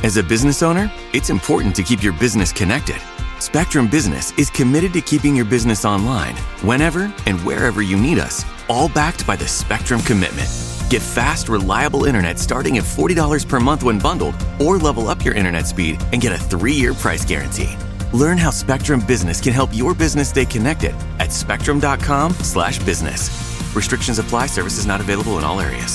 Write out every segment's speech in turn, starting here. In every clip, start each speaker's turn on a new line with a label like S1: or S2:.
S1: As a business owner, it's important to keep your business connected. Spectrum Business is committed to keeping your business online whenever and wherever you need us, all backed by the Spectrum Commitment. Get fast, reliable internet starting at $40 per month when bundled, or level up your internet speed and get a 3-year price guarantee. Learn how Spectrum Business can help your business stay connected at spectrum.com/business. Restrictions apply. Services not available in all areas.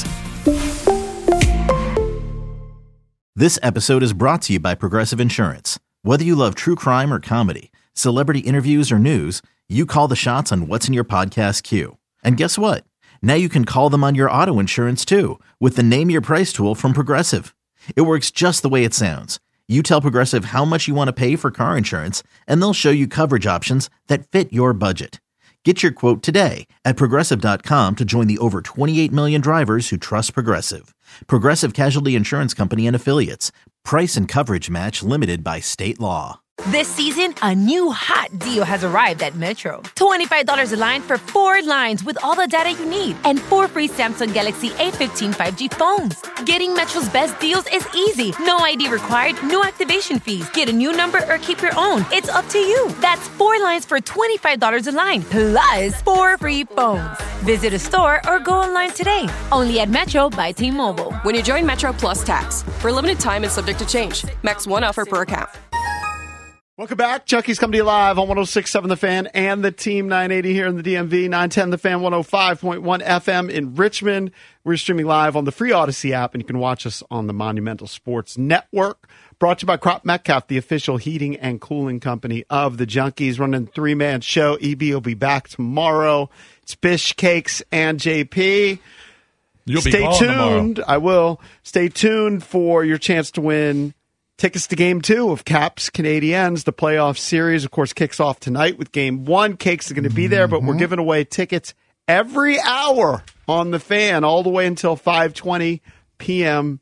S2: This episode is brought to you by Progressive Insurance. Whether you love true crime or comedy, celebrity interviews or news, you call the shots on what's in your podcast queue. And guess what? Now you can call them on your auto insurance too with the Name Your Price tool from Progressive. It works just the way it sounds. You tell Progressive how much you want to pay for car insurance, and they'll show you coverage options that fit your budget. Get your quote today at Progressive.com to join the over 28 million drivers who trust Progressive. Progressive Casualty Insurance Company and Affiliates. Price and coverage match limited by state law.
S3: This season, a new hot deal has arrived at Metro. $25 a line for 4 lines with all the data you need and 4 free Samsung Galaxy A15 5G phones. Getting Metro's best deals is easy. No ID required, no activation fees. Get a new number or keep your own. It's up to you. That's 4 lines for $25 a line, plus 4 free phones. Visit a store or go online today. Only at Metro by T-Mobile.
S4: When you join Metro Plus Tax. For a limited time and subject to change. Max 1 offer per account.
S5: Welcome back. Chucky's coming to you live on 106.7 The Fan and the Team 980 here in the DMV, 910 The Fan, 105.1 FM in Richmond. We're streaming live on the free Odyssey app, and you can watch us on the Monumental Sports Network. Brought to you by Crop Metcalf, the official heating and cooling company of the Junkies. Running a 3-man show. EB will be back tomorrow. It's Bish, Cakes, and JP.
S6: You'll be
S5: Stay tuned.
S6: tomorrow.
S5: I will. Stay tuned for your chance to win tickets to Game 2 of Caps Canadiens. The playoff series, of course, kicks off tonight with Game 1. Cakes are going to be there, but we're giving away tickets every hour on The Fan, all the way until 5:20 p.m.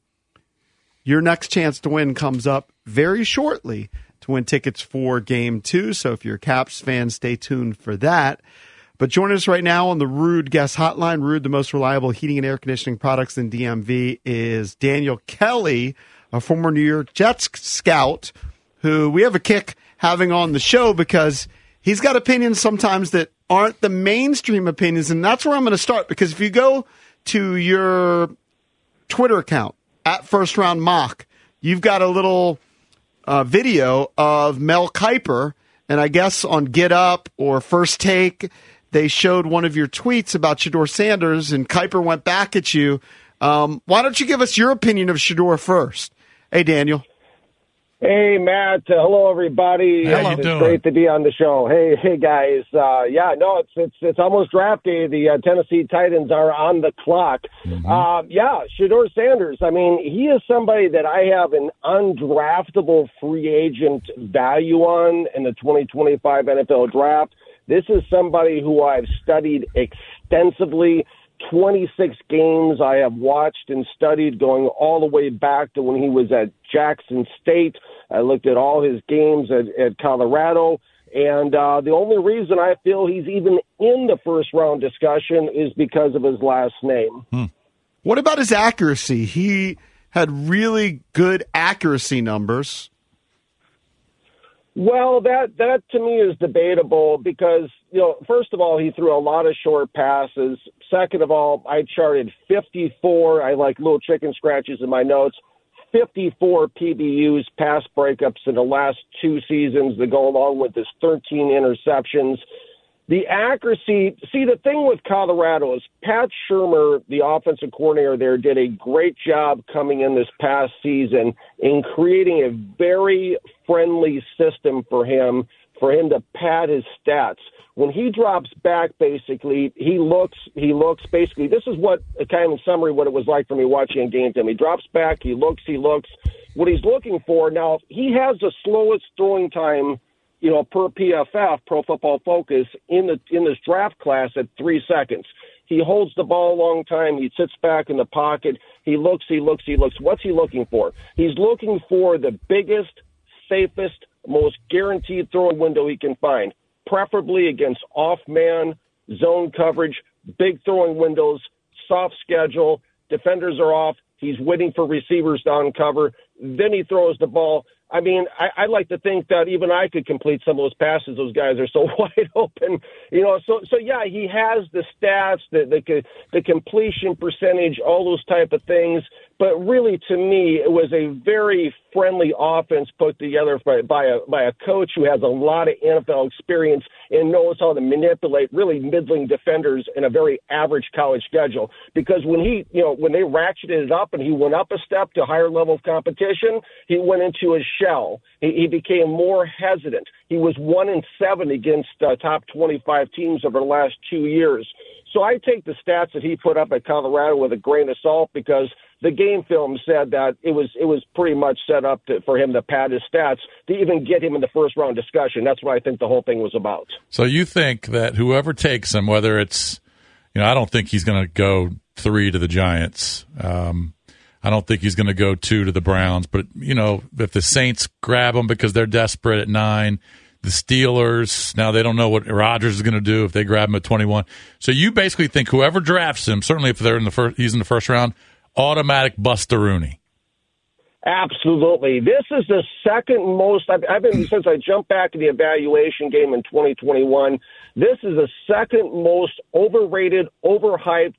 S5: Your next chance to win comes up very shortly to win tickets for Game 2. So if you're a Caps fan, stay tuned for that. But joining us right now on the Ruud Guest Hotline, Ruud, the most reliable heating and air conditioning products in DMV, is Daniel Kelly, a former New York Jets scout, who we have a kick having on the show because he's got opinions sometimes that aren't the mainstream opinions. And that's where I'm going to start, because if you go to your Twitter account, at First Round Mock, you've got a little video of Mel Kiper, and I guess on Get Up or First Take, they showed one of your tweets about Shedeur Sanders, and Kiper went back at you. Why don't you give us your opinion of Shedeur first? Hey, Daniel.
S7: Hey, Matt. Hello, everybody.
S6: How you
S7: it's
S6: doing?
S7: great to be on the show. Hey, guys. It's almost draft day. The Tennessee Titans are on the clock. Shedeur Sanders. I mean, he is somebody that I have an undraftable free agent value on in the 2025 NFL draft. This is somebody who I've studied extensively. 26 games I have watched and studied, going all the way back to when he was at Jackson State. I looked at all his games at Colorado, and the only reason I feel he's even in the first-round discussion is because of his last name.
S5: What about his accuracy? He had really good accuracy numbers.
S7: Well, that to me is debatable because, first of all, he threw a lot of short passes. Second of all, I charted 54. I like little chicken scratches in my notes. 54 PBUs, pass breakups in the last 2 seasons that go along with his 13 interceptions. The accuracy, the thing with Colorado is Pat Shurmur, the offensive coordinator there, did a great job coming in this past season in creating a very friendly system for him to pad his stats. When he drops back, basically, he looks basically, this is what, kind of in summary, what it was like for me watching a game to him. He drops back, he looks. What he's looking for, now, he has the slowest throwing time, per PFF, Pro Football Focus, in this draft class at 3 seconds. He holds the ball a long time. He sits back in the pocket. He looks. What's he looking for? He's looking for the biggest, safest, most guaranteed throwing window he can find, preferably against off-man, zone coverage, big throwing windows, soft schedule, defenders are off. He's waiting for receivers to uncover. then he throws the ball. I mean, I like to think that even I could complete some of those passes. Those guys are so wide open, So yeah, he has the stats, the completion percentage, all those type of things. But really, to me, it was a very friendly offense put together by a coach who has a lot of NFL experience and knows how to manipulate really middling defenders in a very average college schedule. Because when when they ratcheted it up and he went up a step to a higher level of competition, he went into a shell. He became more hesitant. He was 1-7 against top 25 teams over the last 2 years. So I take the stats that he put up at Colorado with a grain of salt, because the game film said that it was pretty much set up for him to pad his stats to even get him in the first round discussion. That's what I think the whole thing was about.
S6: So you think that whoever takes him, whether it's, I don't think he's going to go 3 to the Giants. I don't think he's going to go 2 to the Browns. But, if the Saints grab him because they're desperate at 9, the Steelers, now they don't know what Rodgers is going to do if they grab him at 21. So you basically think whoever drafts him, certainly if they're he's in the first round, automatic Buster-Rooney.
S7: Absolutely. This is the second most, I've been, since I jumped back in the evaluation game in 2021, this is the second most overrated, overhyped,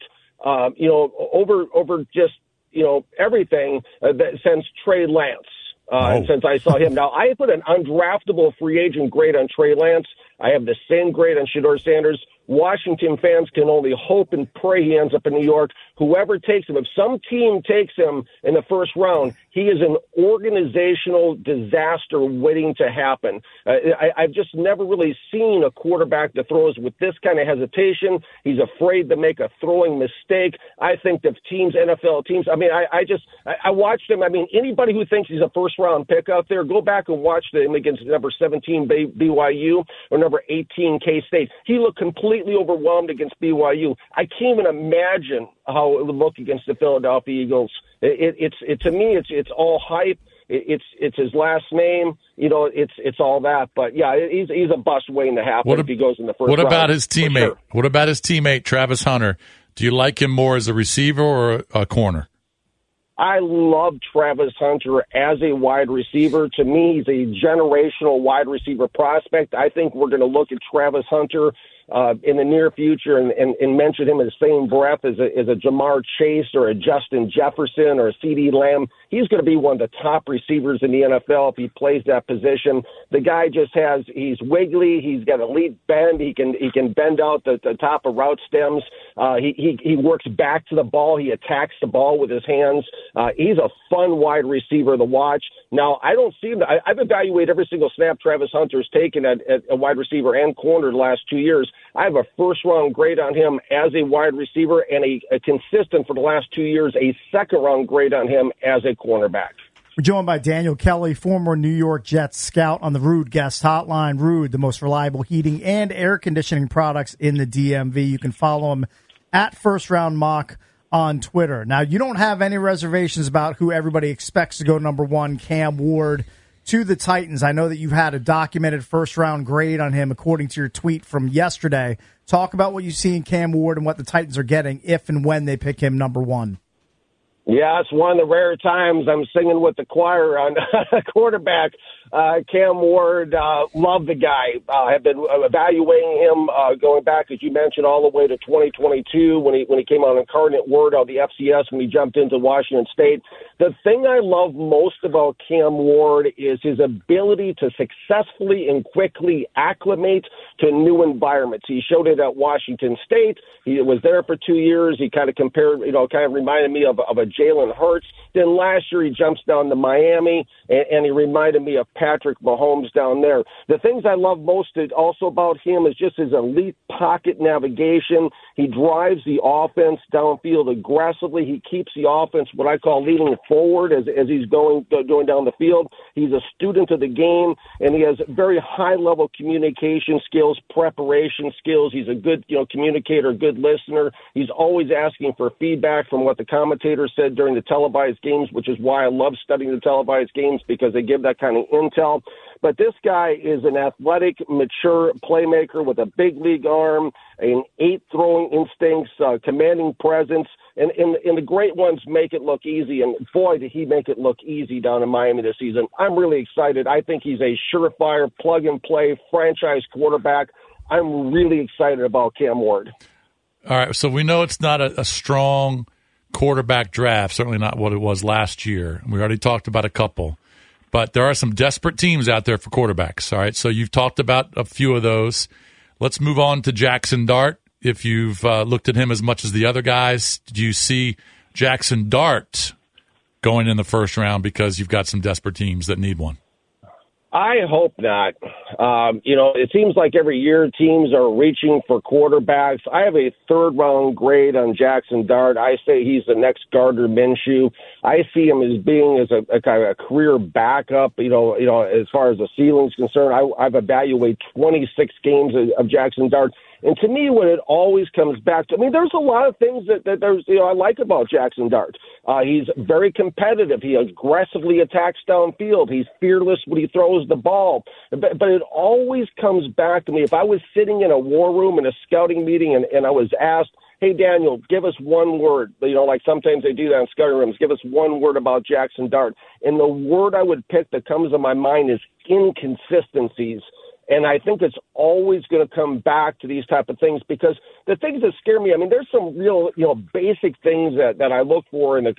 S7: over just, everything since Trey Lance. Since I saw him. Now, I put an undraftable free agent grade on Trey Lance. I have the same grade on Shedeur Sanders. Washington fans can only hope and pray he ends up in New York. Whoever takes him, if some team takes him in the first round, he is an organizational disaster waiting to happen. I've just never really seen a quarterback that throws with this kind of hesitation. He's afraid to make a throwing mistake. I think that NFL teams, I watched him. I mean, anybody who thinks he's a first-round pick out there, go back and watch him against number 17 BYU or number 18 K-State. He looked completely overwhelmed against BYU. I can't even imagine how it would look against the Philadelphia Eagles. To me, it's all hype. It's his last name. It's all that. But yeah, he's a bust waiting to happen if he goes in the first round.
S6: What about his teammate?
S7: Sure.
S6: What about his teammate Travis Hunter? Do you like him more as a receiver or a corner?
S7: I love Travis Hunter as a wide receiver. To me, he's a generational wide receiver prospect. I think we're going to look at Travis Hunter in the near future and mention him in the same breath as a Jamar Chase or a Justin Jefferson or a CeeDee Lamb. He's going to be one of the top receivers in the NFL if he plays that position. The guy he's wiggly. He's got elite bend. He can bend out the top of route stems. He works back to the ball. He attacks the ball with his hands. He's a fun wide receiver to watch. Now, I don't see him. I've evaluated every single snap Travis Hunter's taken at a wide receiver and corner the last 2 years. I have a first-round grade on him as a wide receiver and a consistent for the last 2 years, a second-round grade on him as a cornerback.
S8: We're joined by Daniel Kelly, former New York Jets scout on the Ruud Guest Hotline. Ruud, the most reliable heating and air conditioning products in the DMV. You can follow him at First Round Mock on Twitter. Now, you don't have any reservations about who everybody expects to go number 1, Cam Ward, to the Titans. I know that you've had a documented first-round grade on him according to your tweet from yesterday. Talk about what you see in Cam Ward and what the Titans are getting if and when they pick him number 1.
S7: Yeah, it's one of the rare times I'm singing with the choir on quarterback. Cam Ward, love the guy. Have been evaluating him going back, as you mentioned, all the way to 2022 when he came on Incarnate Word of the FCS when he jumped into Washington State. The thing I love most about Cam Ward is his ability to successfully and quickly acclimate to new environments. He showed it at Washington State. He was there for 2 years. He kind of reminded me of a Jalen Hurts. Then last year he jumps down to Miami, and he reminded me of Patrick Mahomes down there. The things I love most also about him is just his elite pocket navigation. He drives the offense downfield aggressively. He keeps the offense, what I call, leaning forward as he's going down the field. He's a student of the game, and he has very high-level communication skills, preparation skills. He's a good communicator, good listener. He's always asking for feedback from what the commentators said during the televised games, which is why I love studying the televised games, because they give that kind of intel. But this guy is an athletic, mature playmaker with a big league arm, an 8 throwing instincts, commanding presence. And the great ones make it look easy, and boy, did he make it look easy down in Miami this season. I'm really excited. I think he's a surefire, plug-and-play franchise quarterback. I'm really excited about Cam Ward.
S6: All right, so we know it's not a strong quarterback draft, certainly not what it was last year. We already talked about a couple. But there are some desperate teams out there for quarterbacks, all right? So you've talked about a few of those. Let's move on to Jackson Dart. If you've looked at him as much as the other guys, do you see Jackson Dart going in the first round because you've got some desperate teams that need one?
S7: I hope not. It seems like every year teams are reaching for quarterbacks. I have a third-round grade on Jackson Dart. I say he's the next Gardner Minshew. I see him as being as a kind of a career backup. As far as the ceiling's concerned, I've evaluated 26 games of Jackson Dart. And to me, when it always comes back to, there's a lot of things that I like about Jackson Dart. He's very competitive. He aggressively attacks downfield. He's fearless when he throws the ball. But it always comes back to me. If I was sitting in a war room in a scouting meeting and I was asked, hey, Daniel, give us one word. Like sometimes they do that in scouting rooms. Give us one word about Jackson Dart. And the word I would pick that comes to my mind is inconsistencies. And I think it's always going to come back to these type of things because the things that scare me, there's some real, basic things that I look for in an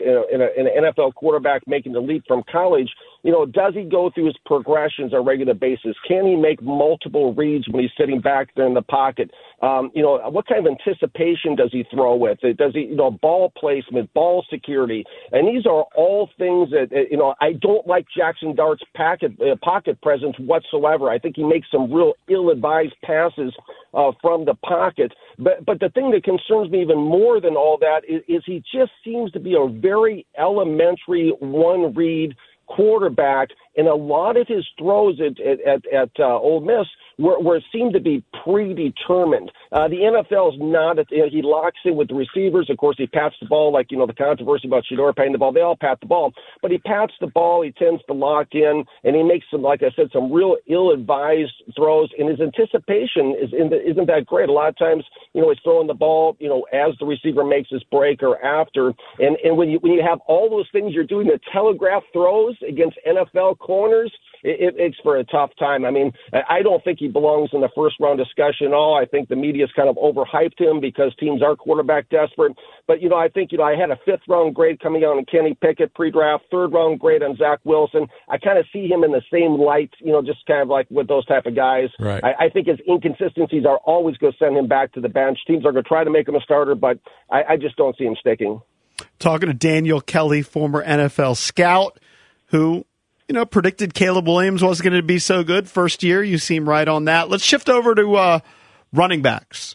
S7: NFL quarterback making the leap from college. Does he go through his progressions on a regular basis? Can he make multiple reads when he's sitting back there in the pocket? What kind of anticipation does he throw with? Does he, ball placement, ball security? And these are all things that, I don't like Jackson Dart's pocket presence whatsoever. I think he makes some real ill-advised passes from the pocket. But the thing that concerns me even more than all that is he just seems to be a very elementary one-read quarterback, and a lot of his throws at Ole Miss were seemed to be predetermined. The NFL's not. He locks in with the receivers. Of course, he pats the ball like the controversy about Shedeur patting the ball. They all pat the ball, but he pats the ball. He tends to lock in, and he makes some, like I said, some real ill-advised throws. And his anticipation isn't that great. A lot of times, he's throwing the ball, as the receiver makes his break or after. And when you have all those things you're doing to telegraph throws against NFL corners, it makes for a tough time. I don't think he belongs in the first round discussion at all. I think the media's kind of overhyped him because teams are quarterback desperate. But, I think, I had a 5th round grade coming out on Kenny Pickett pre-draft, 3rd round grade on Zach Wilson. I kind of see him in the same light, just kind of like with those type of guys.
S6: Right.
S7: I think his inconsistencies are always going to send him back to the bench. Teams are going to try to make him a starter, but I just don't see him sticking.
S5: Talking to Daniel Kelly, former NFL scout, who predicted Caleb Williams wasn't going to be so good first year. You seem right on that. Let's shift over to running backs.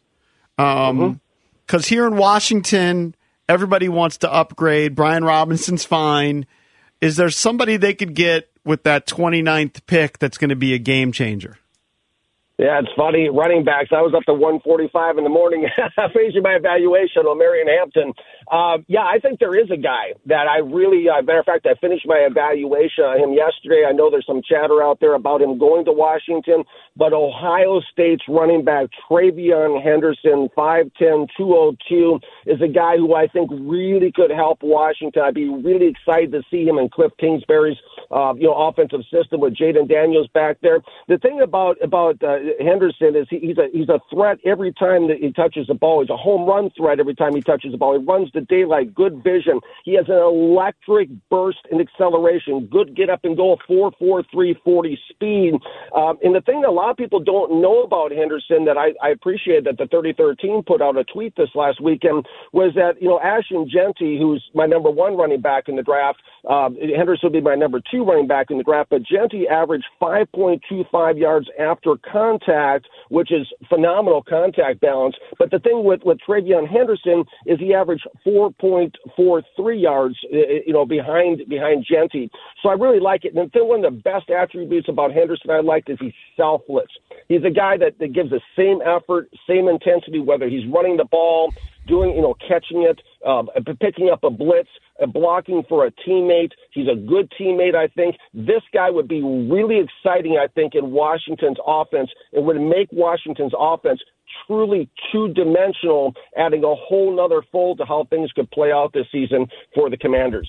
S5: Because here in Washington, everybody wants to upgrade. Brian Robinson's fine. Is there somebody they could get with that 29th pick that's going to be a game changer?
S7: Yeah, it's funny. Running backs, I was up to 145 in the morning facing my evaluation on Marion Hampton. I think there is a guy that I really, matter of fact, I finished my evaluation on him yesterday. I know there's some chatter out there about him going to Washington, but Ohio State's running back TreVeyon Henderson, 5'10", 202, is a guy who I think really could help Washington. I'd be really excited to see him in Cliff Kingsbury's offensive system with Jaden Daniels back there. The thing about Henderson is he's a threat every time that he touches the ball. He's a home run threat every time he touches the ball. He runs the daylight, good vision. He has an electric burst in acceleration, good get up and go, 4.43 40 speed. And the thing that a lot of people don't know about Henderson that I appreciate that the 3013 put out a tweet this last weekend was that, Ashton Jeanty, who's my number 1 running back in the draft, Henderson would be my number 2 running back in the draft, but Jeanty averaged 5.25 yards after contact, which is phenomenal contact balance. But the thing with TreVeyon Henderson is he averaged 4.43 yards, behind Jeanty. So I really like it. And then one of the best attributes about Henderson I liked is he's selfless. He's a guy that gives the same effort, same intensity, whether he's running the ball, doing, catching it, picking up a blitz, blocking for a teammate. He's a good teammate, I think. This guy would be really exciting, I think, in Washington's offense. It would make Washington's offense truly two-dimensional, adding a whole nother fold to how things could play out this season for the Commanders.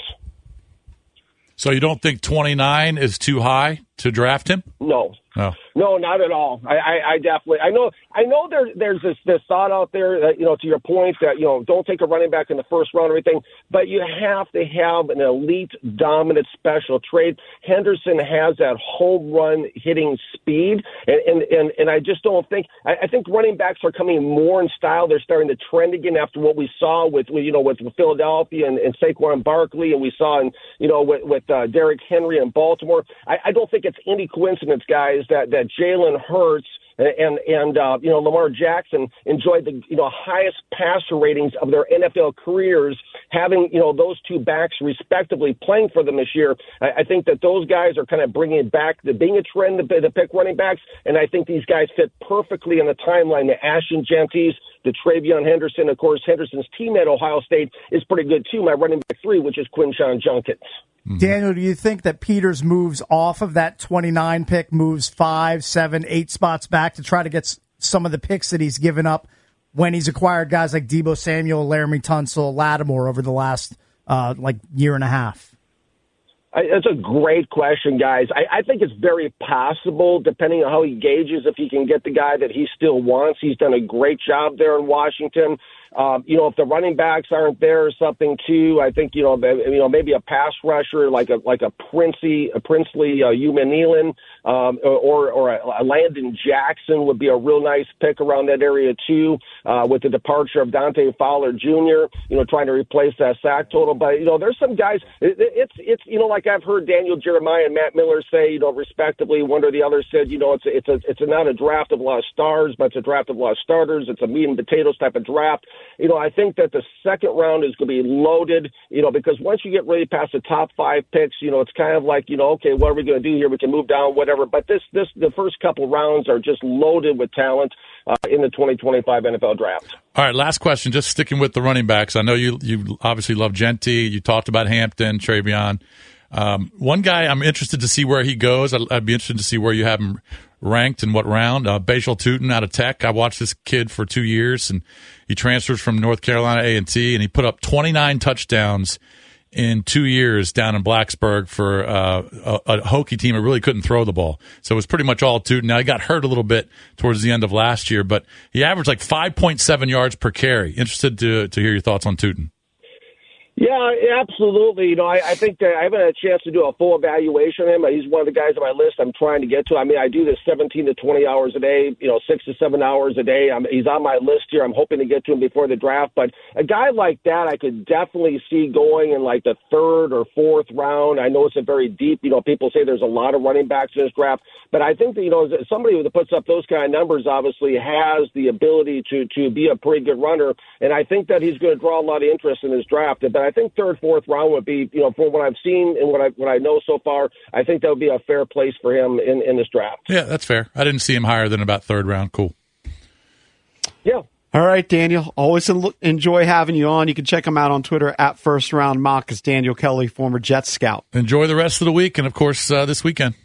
S6: So you don't think 29 is too high to draft him?
S7: No.
S6: Oh.
S7: No, not at all. I definitely, I know there's this thought out there that, to your point that, don't take a running back in the first round or anything, but you have to have an elite dominant special trait. Henderson has that home run hitting speed. And I just don't think, I think running backs are coming more in style. They're starting to trend again after what we saw with Philadelphia and Saquon Barkley, and we saw with Derrick Henry in Baltimore. I don't think it's any coincidence, guys, that Jalen Hurts and Lamar Jackson enjoyed the highest passer ratings of their NFL careers, having those two backs respectively playing for them this year. I think that those guys are kind of bringing it back to being a trend to pick running backs, and I think these guys fit perfectly in the timeline. The Ashton Gentis, the Travion Henderson, of course, Henderson's team at Ohio State is pretty good too. My running back 3, which is Quinshon Judkins.
S8: Daniel, do you think that Peters moves off of that 29 pick, moves 5, 7, 8 spots back to try to get some of the picks that he's given up when he's acquired guys like Deebo Samuel, Laramie Tunsil, Lattimore over the last year and a half?
S7: That's a great question, guys. I think it's very possible, depending on how he gauges, if he can get the guy that he still wants. He's done a great job there in Washington. If the running backs aren't there or something too, I think maybe a pass rusher like a Princely Human Nealon or a Landon Jackson would be a real nice pick around that area too. With the departure of Dante Fowler Jr., trying to replace that sack total. But there's some guys. It's like I've heard Daniel Jeremiah and Matt Miller say, respectively, one or the other said, it's not a draft of a lot of stars, but it's a draft of a lot of starters. It's a meat and potatoes type of draft. I think that the second round is going to be loaded, because once you get really past the top 5 picks, it's kind of like, okay, what are we going to do here? We can move down, whatever. But the first couple rounds are just loaded with talent in the 2025 NFL draft.
S6: All right, last question, just sticking with the running backs. I know you obviously love Genty. You talked about Hampton, Travion. One guy I'm interested to see where he goes. I'd be interested to see where you have him ranked in what round. Bajal Tootin out of Tech. I watched this kid for 2 years, and he transfers from North Carolina A&T, and he put up 29 touchdowns in 2 years down in Blacksburg for a Hokie team that really couldn't throw the ball. So it was pretty much all Tootin. Now, he got hurt a little bit towards the end of last year, but he averaged like 5.7 yards per carry. Interested to hear your thoughts on Tootin.
S7: Yeah, absolutely. I think that I haven't had a chance to do a full evaluation of him. He's one of the guys on my list I'm trying to get to. I mean, I do this 17 to 20 hours a day, 6 to 7 hours a day. He's on my list here. I'm hoping to get to him before the draft. But a guy like that, I could definitely see going in like the 3rd or 4th round. I know it's a very deep, people say there's a lot of running backs in this draft. But I think that, somebody that puts up those kind of numbers obviously has the ability to be a pretty good runner. And I think that he's going to draw a lot of interest in this draft. But I think 3rd, 4th round would be, from what I've seen and what I know so far, I think that would be a fair place for him in this draft.
S6: Yeah, that's fair. I didn't see him higher than about 3rd round. Cool.
S7: Yeah.
S5: All right, Daniel. Always enjoy having you on. You can check him out on Twitter at First Round Mock. It's Daniel Kelly, former Jets scout.
S6: Enjoy the rest of the week and, of course, this weekend.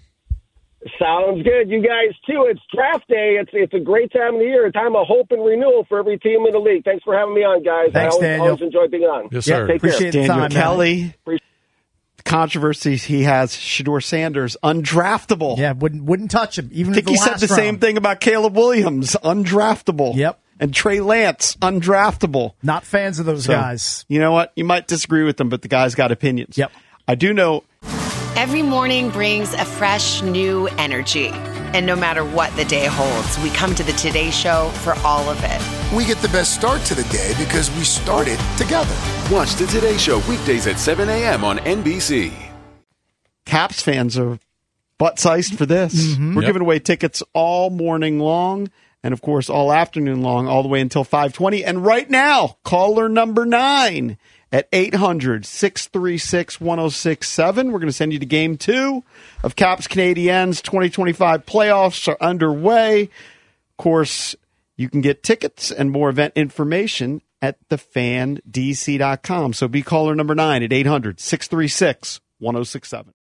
S7: Sounds good. You guys, too. It's draft day. It's a great time of the year, a time of hope and renewal for every team in the league. Thanks for having me on, guys.
S8: Thanks,
S7: I always enjoy being on.
S6: Yes, sir.
S8: Yeah, appreciate the
S5: Daniel
S8: time,
S5: Kelly. Controversies he has. Shedeur Sanders, undraftable.
S8: Yeah, wouldn't touch him. Even
S5: I think he said the same thing about Caleb Williams, undraftable.
S8: Yep.
S5: And Trey Lance, undraftable.
S8: Not fans of those guys.
S5: You know what? You might disagree with them, but the guy's got opinions.
S8: Yep.
S5: I do know.
S9: Every morning brings a fresh, new energy. And no matter what the day holds, we come to the Today Show for all of it.
S10: We get the best start to the day because we started together.
S11: Watch the Today Show weekdays at 7 a.m. on NBC.
S5: Caps fans are butt-sized for this.
S8: Mm-hmm.
S5: We're giving away tickets all morning long and, of course, all afternoon long, all the way until 5:20. And right now, caller number 9 at 800-636-1067. We're going to send you to Game 2 of Caps Canadiens. 2025 playoffs are underway. Of course, you can get tickets and more event information at thefandc.com. So be caller number 9 at 800-636-1067.